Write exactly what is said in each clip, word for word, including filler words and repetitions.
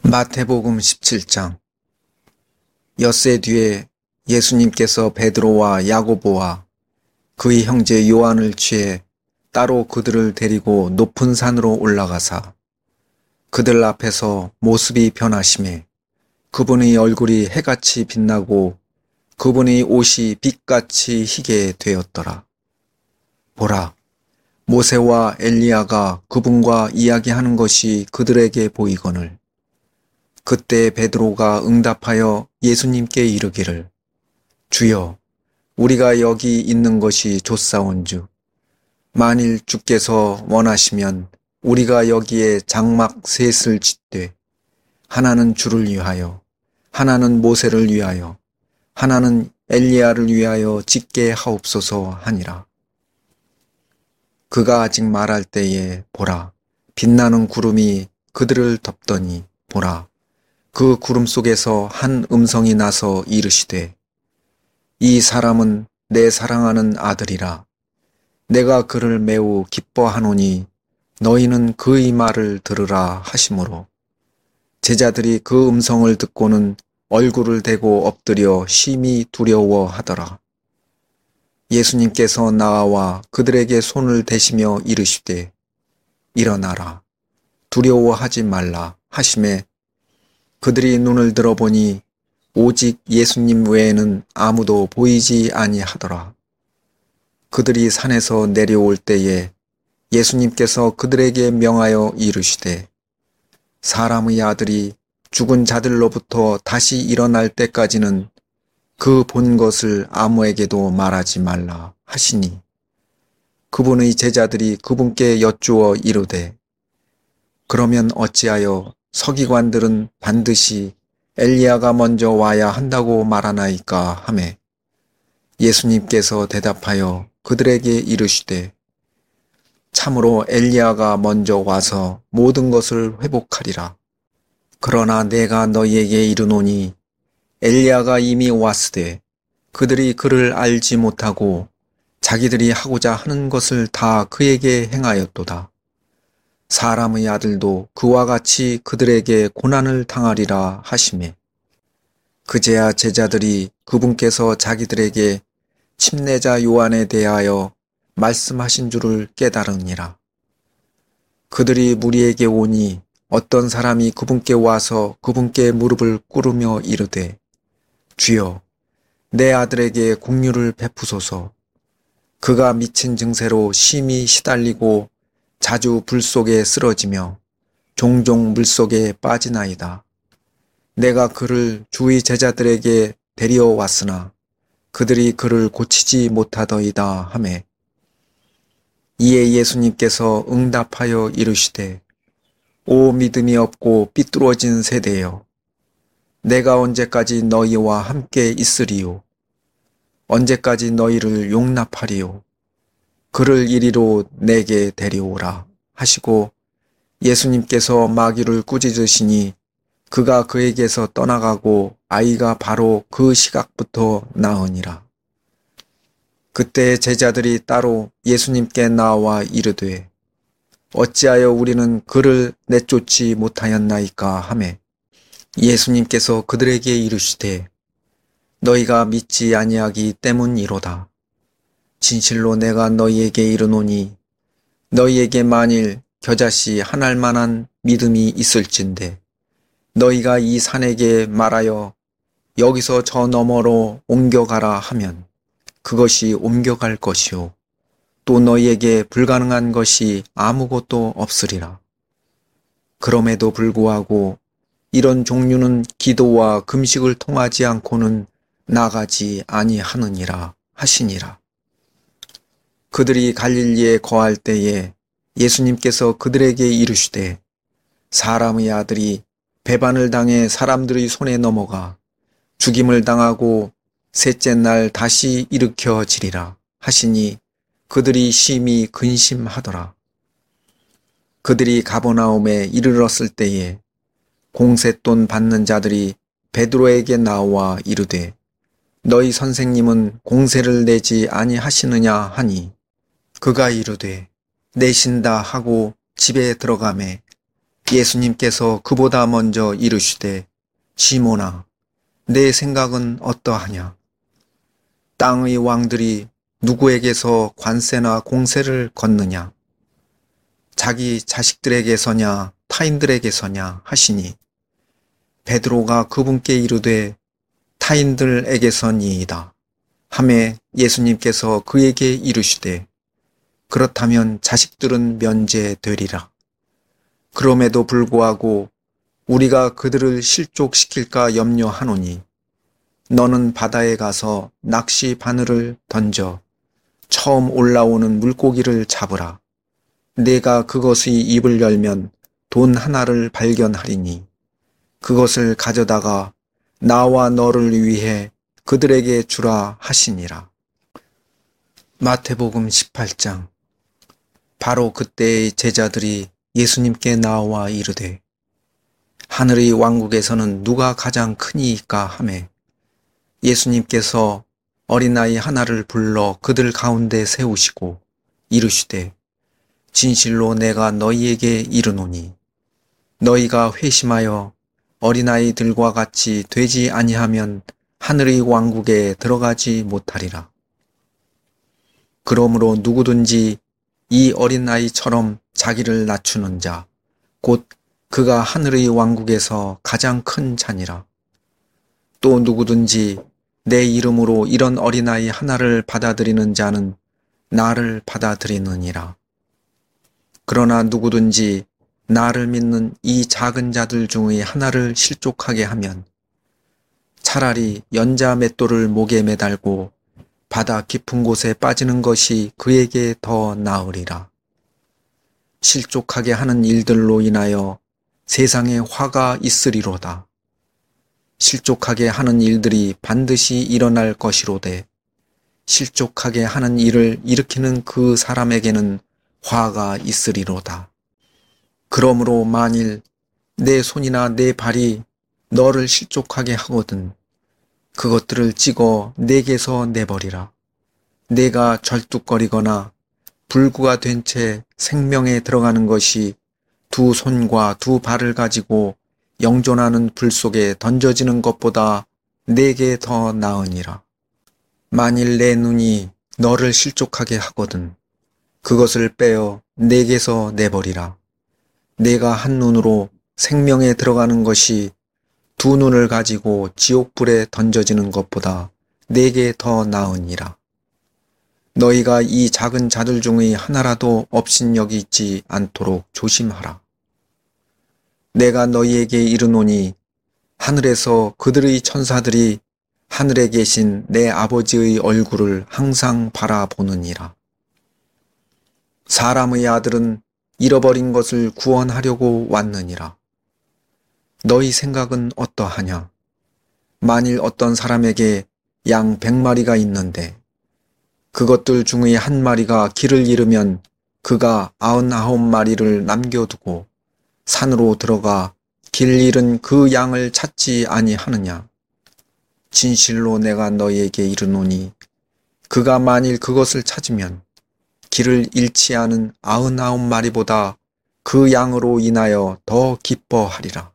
마태복음 십칠 장. 엿새 뒤에 예수님께서 베드로와 야고보와 그의 형제 요한을 취해 따로 그들을 데리고 높은 산으로 올라가사 그들 앞에서 모습이 변하심에 그분의 얼굴이 해같이 빛나고 그분의 옷이 빛같이 희게 되었더라. 보라, 모세와 엘리야가 그분과 이야기하는 것이 그들에게 보이거늘. 그때 베드로가 응답하여 예수님께 이르기를, 주여, 우리가 여기 있는 것이 좋사온즉 만일 주께서 원하시면 우리가 여기에 장막 셋을 짓되 하나는 주를 위하여, 하나는 모세를 위하여, 하나는 엘리야를 위하여 짓게 하옵소서 하니라. 그가 아직 말할 때에 보라, 빛나는 구름이 그들을 덮더니 보라, 그 구름 속에서 한 음성이 나서 이르시되, 이 사람은 내 사랑하는 아들이라. 내가 그를 매우 기뻐하노니 너희는 그의 말을 들으라 하시므로 제자들이 그 음성을 듣고는 얼굴을 대고 엎드려 심히 두려워하더라. 예수님께서 나와 그들에게 손을 대시며 이르시되, 일어나라, 두려워하지 말라 하시매 그들이 눈을 들어보니 오직 예수님 외에는 아무도 보이지 아니하더라. 그들이 산에서 내려올 때에 예수님께서 그들에게 명하여 이르시되, 사람의 아들이 죽은 자들로부터 다시 일어날 때까지는 그 본 것을 아무에게도 말하지 말라 하시니, 그분의 제자들이 그분께 여쭈어 이르되, 그러면 어찌하여 서기관들은 반드시 엘리야가 먼저 와야 한다고 말하나이까 하매, 예수님께서 대답하여 그들에게 이르시되, 참으로 엘리야가 먼저 와서 모든 것을 회복하리라. 그러나 내가 너희에게 이르노니 엘리야가 이미 왔으되 그들이 그를 알지 못하고 자기들이 하고자 하는 것을 다 그에게 행하였도다. 사람의 아들도 그와 같이 그들에게 고난을 당하리라 하시매, 그제야 제자들이 그분께서 자기들에게 침례자 요한에 대하여 말씀하신 줄을 깨달으니라. 그들이 무리에게 오니 어떤 사람이 그분께 와서 그분께 무릎을 꿇으며 이르되, 주여, 내 아들에게 긍휼을 베푸소서. 그가 미친 증세로 심히 시달리고 자주 불 속에 쓰러지며 종종 물속에 빠지나이다. 내가 그를 주의 제자들에게 데려왔으나 그들이 그를 고치지 못하더이다 하매, 이에 예수님께서 응답하여 이르시되, 오 믿음이 없고 삐뚤어진 세대여, 내가 언제까지 너희와 함께 있으리요? 언제까지 너희를 용납하리요? 그를 이리로 내게 데려오라 하시고 예수님께서 마귀를 꾸짖으시니 그가 그에게서 떠나가고 아이가 바로 그 시각부터 나으니라. 그때 제자들이 따로 예수님께 나와 이르되, 어찌하여 우리는 그를 내쫓지 못하였나이까 하매, 예수님께서 그들에게 이르시되, 너희가 믿지 아니하기 때문이로다. 진실로 내가 너희에게 이르노니 너희에게 만일 겨자씨 한 알만한 믿음이 있을진데 너희가 이 산에게 말하여 여기서 저 너머로 옮겨가라 하면 그것이 옮겨갈 것이요, 또 너희에게 불가능한 것이 아무것도 없으리라. 그럼에도 불구하고 이런 종류는 기도와 금식을 통하지 않고는 나가지 아니하느니라 하시니라. 그들이 갈릴리에 거할 때에 예수님께서 그들에게 이르시되, 사람의 아들이 배반을 당해 사람들의 손에 넘어가 죽임을 당하고 셋째 날 다시 일으켜지리라 하시니 그들이 심히 근심하더라. 그들이 가버나움에 이르렀을 때에 공세돈 받는 자들이 베드로에게 나와 이르되, 너희 선생님은 공세를 내지 아니하시느냐 하니, 그가 이르되 내신다 하고 집에 들어가매 예수님께서 그보다 먼저 이르시되 시몬아 내 생각은 어떠하냐? 땅의 왕들이 누구에게서 관세나 공세를 걷느냐? 자기 자식들에게서냐 타인들에게서냐 하시니 베드로가 그분께 이르되 타인들에게서니이다 하매 예수님께서 그에게 이르시되 그렇다면 자식들은 면제되리라. 그럼에도 불구하고 우리가 그들을 실족시킬까 염려하노니 너는 바다에 가서 낚시 바늘을 던져 처음 올라오는 물고기를 잡으라. 내가 그것의 입을 열면 돈 하나를 발견하리니 그것을 가져다가 나와 너를 위해 그들에게 주라 하시니라. 마태복음 십팔 장. 바로 그때의 제자들이 예수님께 나와 이르되 하늘의 왕국에서는 누가 가장 크니이까 하매 예수님께서 어린아이 하나를 불러 그들 가운데 세우시고 이르시되 진실로 내가 너희에게 이르노니 너희가 회심하여 어린아이들과 같이 되지 아니하면 하늘의 왕국에 들어가지 못하리라. 그러므로 누구든지 이 어린아이처럼 자기를 낮추는 자, 곧 그가 하늘의 왕국에서 가장 큰 자니라. 또 누구든지 내 이름으로 이런 어린아이 하나를 받아들이는 자는 나를 받아들이느니라. 그러나 누구든지 나를 믿는 이 작은 자들 중의 하나를 실족하게 하면 차라리 연자 맷돌을 목에 매달고 바다 깊은 곳에 빠지는 것이 그에게 더 나으리라. 실족하게 하는 일들로 인하여 세상에 화가 있으리로다. 실족하게 하는 일들이 반드시 일어날 것이로되 실족하게 하는 일을 일으키는 그 사람에게는 화가 있으리로다. 그러므로 만일 내 손이나 내 발이 너를 실족하게 하거든 그것들을 찍어 내게서 내버리라. 내가 절뚝거리거나 불구가 된 채 생명에 들어가는 것이 두 손과 두 발을 가지고 영존하는 불 속에 던져지는 것보다 내게 더 나으니라. 만일 내 눈이 너를 실족하게 하거든 그것을 빼어 내게서 내버리라. 내가 한 눈으로 생명에 들어가는 것이 두 눈을 가지고 지옥불에 던져지는 것보다 내게 더 나으니라. 너희가 이 작은 자들 중의 하나라도 업신여기지 않도록 조심하라. 내가 너희에게 이르노니 하늘에서 그들의 천사들이 하늘에 계신 내 아버지의 얼굴을 항상 바라보느니라. 사람의 아들은 잃어버린 것을 구원하려고 왔느니라. 너희 생각은 어떠하냐? 만일 어떤 사람에게 양 백 마리가 있는데 그것들 중의 한 마리가 길을 잃으면 그가 아흔아홉 마리를 남겨두고 산으로 들어가 길 잃은 그 양을 찾지 아니하느냐? 진실로 내가 너희에게 이르노니 그가 만일 그것을 찾으면 길을 잃지 않은 아흔아홉 마리보다 그 양으로 인하여 더 기뻐하리라.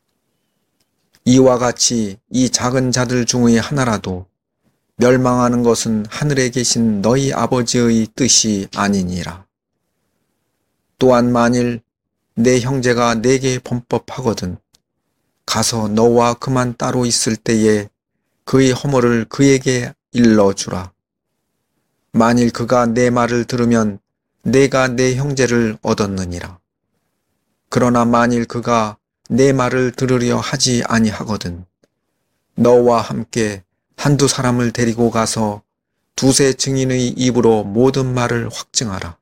이와 같이 이 작은 자들 중의 하나라도 멸망하는 것은 하늘에 계신 너희 아버지의 뜻이 아니니라. 또한 만일 내 형제가 내게 범법하거든 가서 너와 그만 따로 있을 때에 그의 허물을 그에게 일러주라. 만일 그가 내 말을 들으면 내가 내 형제를 얻었느니라. 그러나 만일 그가 내 말을 들으려 하지 아니하거든 너와 함께 한두 사람을 데리고 가서 두세 증인의 입으로 모든 말을 확증하라.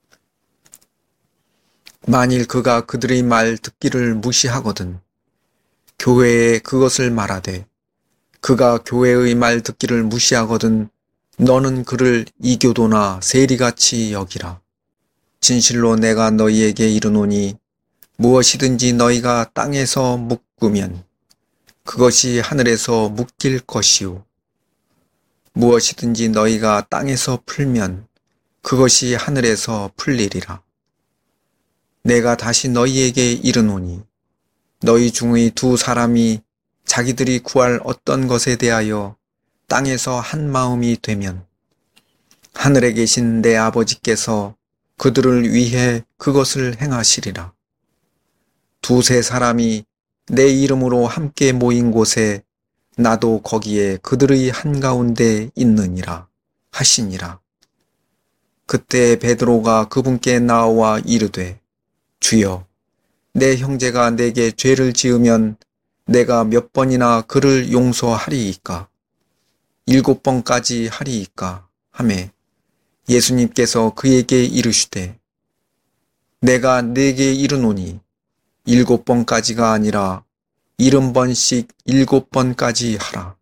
만일 그가 그들의 말 듣기를 무시하거든 교회에 그것을 말하되 그가 교회의 말 듣기를 무시하거든 너는 그를 이교도나 세리같이 여기라. 진실로 내가 너희에게 이르노니 무엇이든지 너희가 땅에서 묶으면 그것이 하늘에서 묶일 것이요 무엇이든지 너희가 땅에서 풀면 그것이 하늘에서 풀리리라. 내가 다시 너희에게 이르노니 너희 중의 두 사람이 자기들이 구할 어떤 것에 대하여 땅에서 한 마음이 되면 하늘에 계신 내 아버지께서 그들을 위해 그것을 행하시리라. 두세 사람이 내 이름으로 함께 모인 곳에 나도 거기에 그들의 한가운데 있느니라 하시니라. 그때 베드로가 그분께 나와 이르되 주여, 내 형제가 내게 죄를 지으면 내가 몇 번이나 그를 용서하리이까? 일곱 번까지 하리이까? 하매 예수님께서 그에게 이르시되 내가 네게 이르노니 일곱 번까지가 아니라 일흔 번씩 일곱 번까지 하라.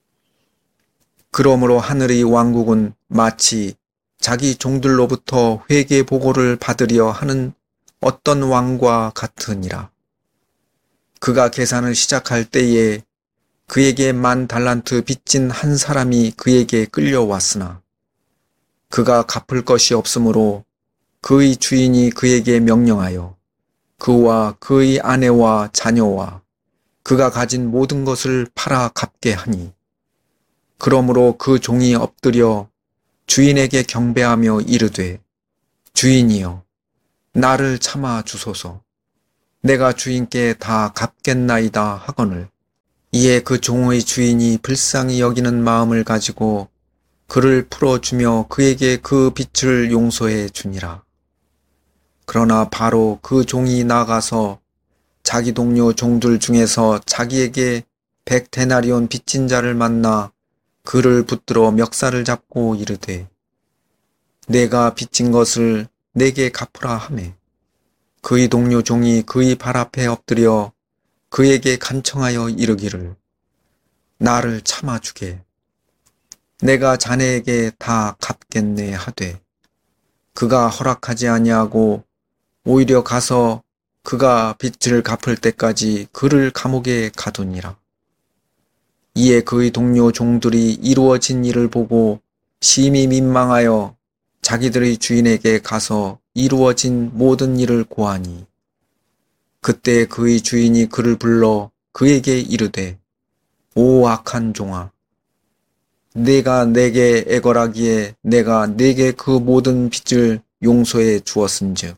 그러므로 하늘의 왕국은 마치 자기 종들로부터 회개 보고를 받으려 하는 어떤 왕과 같으니라. 그가 계산을 시작할 때에 그에게 만 달란트 빚진 한 사람이 그에게 끌려왔으나 그가 갚을 것이 없으므로 그의 주인이 그에게 명령하여 그와 그의 아내와 자녀와 그가 가진 모든 것을 팔아 갚게 하니 그러므로 그 종이 엎드려 주인에게 경배하며 이르되 주인이여, 나를 참아 주소서. 내가 주인께 다 갚겠나이다 하거늘 이에 그 종의 주인이 불쌍히 여기는 마음을 가지고 그를 풀어주며 그에게 그 빚을 용서해 주니라. 그러나 바로 그 종이 나가서 자기 동료 종들 중에서 자기에게 백 데나리온 빚진 자를 만나 그를 붙들어 멱살을 잡고 이르되 내가 빚진 것을 내게 갚으라 하매 그의 동료 종이 그의 발 앞에 엎드려 그에게 간청하여 이르기를 나를 참아주게. 내가 자네에게 다 갚겠네 하되 그가 허락하지 아니하고 오히려 가서 그가 빚을 갚을 때까지 그를 감옥에 가두니라. 이에 그의 동료 종들이 이루어진 일을 보고 심히 민망하여 자기들의 주인에게 가서 이루어진 모든 일을 고하니 그때 그의 주인이 그를 불러 그에게 이르되 오 악한 종아, 네가 내게 애걸하기에 내가 네게 그 모든 빚을 용서해 주었은즉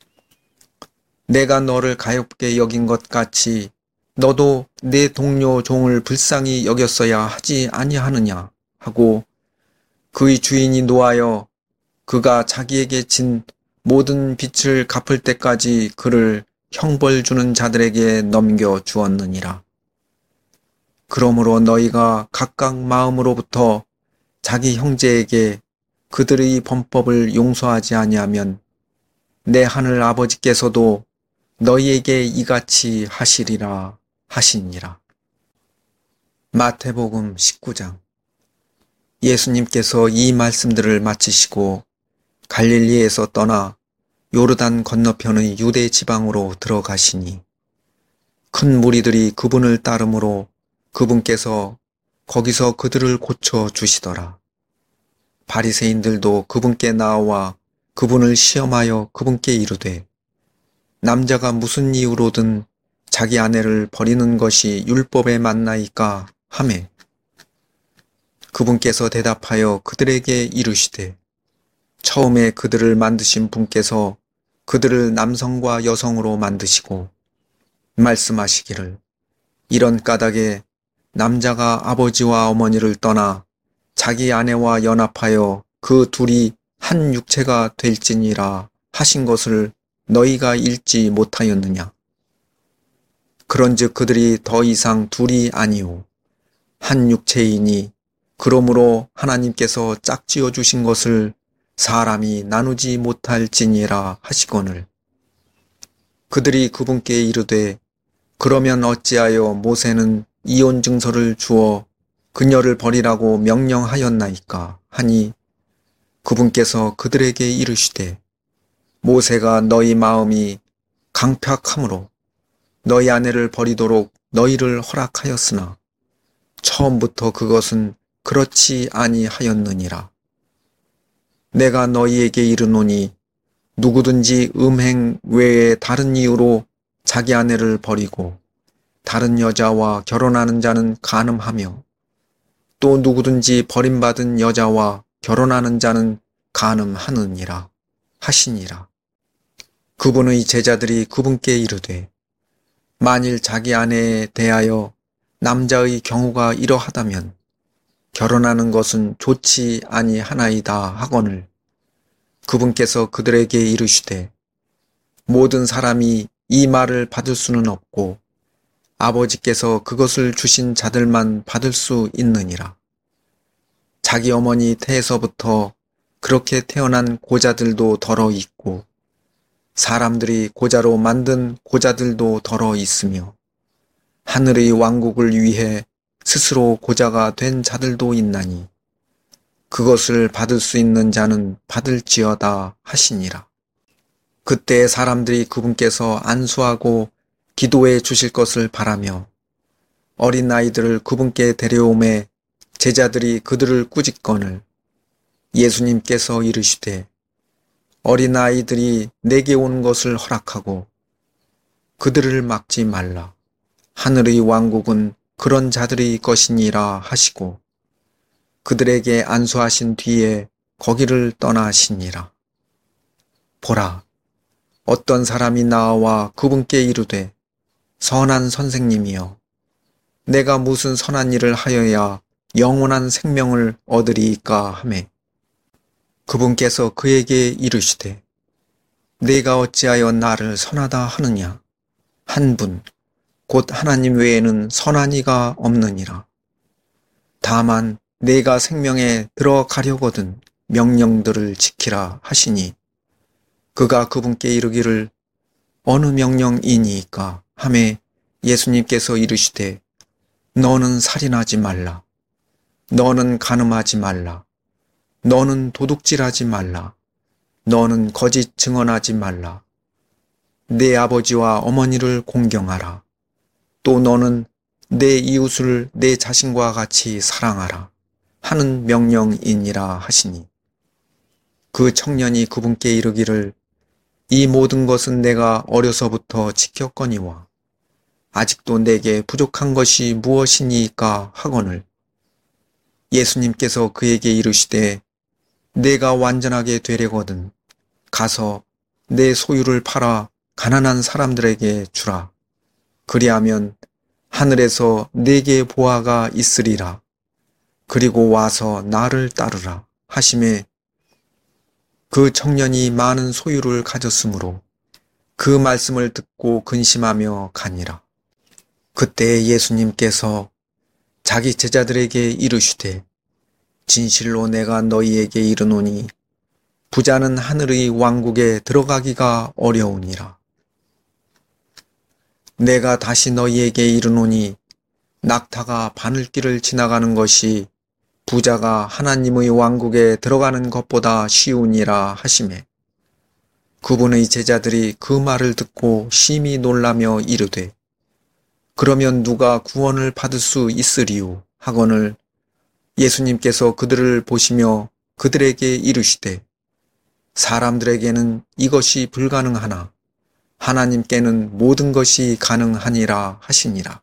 내가 너를 가엾게 여긴 것 같이 너도 내 동료 종을 불쌍히 여겼어야 하지 아니하느냐 하고 그의 주인이 노하여 그가 자기에게 진 모든 빚을 갚을 때까지 그를 형벌 주는 자들에게 넘겨 주었느니라. 그러므로 너희가 각각 마음으로부터 자기 형제에게 그들의 범법을 용서하지 아니하면 내 하늘 아버지께서도 너희에게 이같이 하시리라 하시니라. 마태복음 십구 장. 예수님께서 이 말씀들을 마치시고 갈릴리에서 떠나 요르단 건너편의 유대 지방으로 들어가시니 큰 무리들이 그분을 따르므로 그분께서 거기서 그들을 고쳐 주시더라. 바리새인들도 그분께 나와 그분을 시험하여 그분께 이르되 남자가 무슨 이유로든 자기 아내를 버리는 것이 율법에 맞나이까 하매 그분께서 대답하여 그들에게 이르시되 처음에 그들을 만드신 분께서 그들을 남성과 여성으로 만드시고 말씀하시기를 이런 까닭에 남자가 아버지와 어머니를 떠나 자기 아내와 연합하여 그 둘이 한 육체가 될지니라 하신 것을 너희가 읽지 못하였느냐. 그런즉 그들이 더 이상 둘이 아니오 한 육체이니 그러므로 하나님께서 짝지어 주신 것을 사람이 나누지 못할지니라 하시거늘 그들이 그분께 이르되 그러면 어찌하여 모세는 이혼 증서를 주어 그녀를 버리라고 명령하였나이까 하니 그분께서 그들에게 이르시되 모세가 너희 마음이 강팍함으로 너희 아내를 버리도록 너희를 허락하였으나 처음부터 그것은 그렇지 아니하였느니라. 내가 너희에게 이르노니 누구든지 음행 외에 다른 이유로 자기 아내를 버리고 다른 여자와 결혼하는 자는 간음하며 또 누구든지 버림받은 여자와 결혼하는 자는 간음하느니라 하시니라. 그분의 제자들이 그분께 이르되 만일 자기 아내에 대하여 남자의 경우가 이러하다면 결혼하는 것은 좋지 아니하나이다 하거늘 그분께서 그들에게 이르시되 모든 사람이 이 말을 받을 수는 없고 아버지께서 그것을 주신 자들만 받을 수 있느니라. 자기 어머니 태에서부터 그렇게 태어난 고자들도 덜어 있고 사람들이 고자로 만든 고자들도 덜어 있으며 하늘의 왕국을 위해 스스로 고자가 된 자들도 있나니 그것을 받을 수 있는 자는 받을지어다 하시니라. 그때 사람들이 그분께서 안수하고 기도해 주실 것을 바라며 어린 아이들을 그분께 데려오매 제자들이 그들을 꾸짖거늘 예수님께서 이르시되 어린 아이들이 내게 오는 것을 허락하고 그들을 막지 말라. 하늘의 왕국은 그런 자들의 것이니라 하시고 그들에게 안수하신 뒤에 거기를 떠나시니라. 보라, 어떤 사람이 나와 그분께 이르되 선한 선생님이여 내가 무슨 선한 일을 하여야 영원한 생명을 얻으리이까 하매 그분께서 그에게 이르시되 내가 어찌하여 나를 선하다 하느냐. 한 분 곧 하나님 외에는 선한 이가 없느니라. 다만 내가 생명에 들어가려거든 명령들을 지키라 하시니 그가 그분께 이르기를 어느 명령이니이까 하매 예수님께서 이르시되 너는 살인하지 말라. 너는 간음하지 말라. 너는 도둑질하지 말라. 너는 거짓 증언하지 말라. 내 아버지와 어머니를 공경하라. 또 너는 내 이웃을 내 자신과 같이 사랑하라 하는 명령이니라 하시니 그 청년이 그분께 이르기를 이 모든 것은 내가 어려서부터 지켰거니와 아직도 내게 부족한 것이 무엇이니까 하거늘 예수님께서 그에게 이르시되 내가 완전하게 되려거든 가서 내 소유를 팔아 가난한 사람들에게 주라. 그리하면 하늘에서 네게 보화가 있으리라. 그리고 와서 나를 따르라 하시매 그 청년이 많은 소유를 가졌으므로 그 말씀을 듣고 근심하며 가니라. 그때 예수님께서 자기 제자들에게 이르시되 진실로 내가 너희에게 이르노니 부자는 하늘의 왕국에 들어가기가 어려우니라. 내가 다시 너희에게 이르노니 낙타가 바늘길을 지나가는 것이 부자가 하나님의 왕국에 들어가는 것보다 쉬우니라 하시매 그분의 제자들이 그 말을 듣고 심히 놀라며 이르되 그러면 누가 구원을 받을 수 있으리요 하거늘 예수님께서 그들을 보시며 그들에게 이르시되 사람들에게는 이것이 불가능하나 하나님께는 모든 것이 가능하니라 하시니라.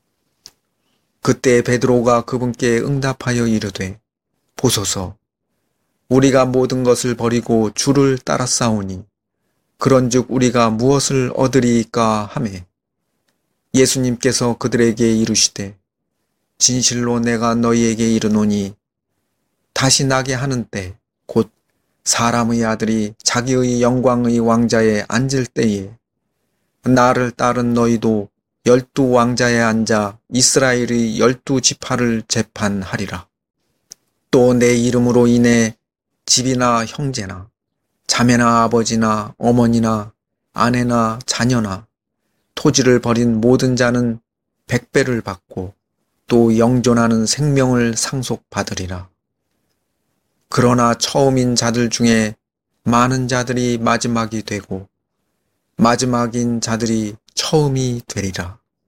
그때 베드로가 그분께 응답하여 이르되 보소서 우리가 모든 것을 버리고 주를 따랐사오니 그런즉 우리가 무엇을 얻으리이까 하매 예수님께서 그들에게 이르시되 진실로 내가 너희에게 이르노니 다시 나게 하는 때 곧 사람의 아들이 자기의 영광의 왕자에 앉을 때에 나를 따른 너희도 열두 왕자에 앉아 이스라엘의 열두 지파를 재판하리라. 또 내 이름으로 인해 집이나 형제나 자매나 아버지나 어머니나 아내나 자녀나 토지를 버린 모든 자는 백배를 받고 또 영존하는 생명을 상속받으리라. 그러나 처음인 자들 중에 많은 자들이 마지막이 되고 마지막인 자들이 처음이 되리라.